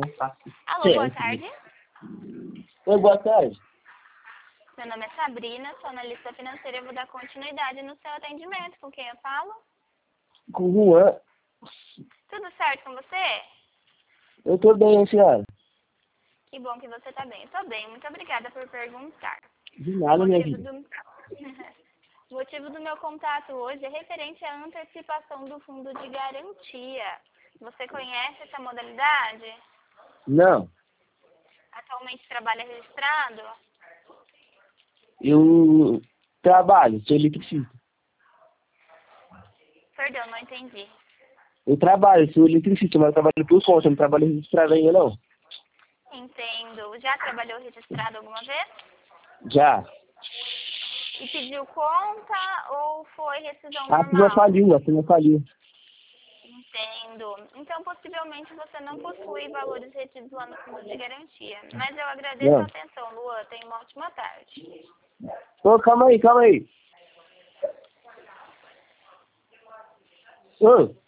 Alô, boa tarde. Oi, boa tarde. Meu nome é Sabrina, sou analista financeira e vou dar continuidade no seu atendimento. Com quem eu falo? Com o Juan. Tudo certo com você? Eu tô bem, senhora. Que bom que você está bem. Eu estou bem, muito obrigada por perguntar. De O nada, minha motivo vida. do... o motivo do meu contato hoje é referente à antecipação do fundo de garantia. Você conhece essa modalidade? Não, Atualmente trabalha registrado? eu trabalho, sou eletricista. Perdão, não entendi. Eu trabalho, sou eletricista, mas eu trabalho por conta, eu não trabalho registrado ainda, não. Entendo. Já trabalhou registrado alguma vez? Já. E pediu conta ou foi rescisão A firma normal? faliu, a firma faliu. Entendo. Então, possivelmente, você não possui valores retidos lá no fundo de garantia. Mas eu agradeço a Não. atenção, Luan. Tenha uma ótima tarde. Ô, calma aí, calma aí. Ô.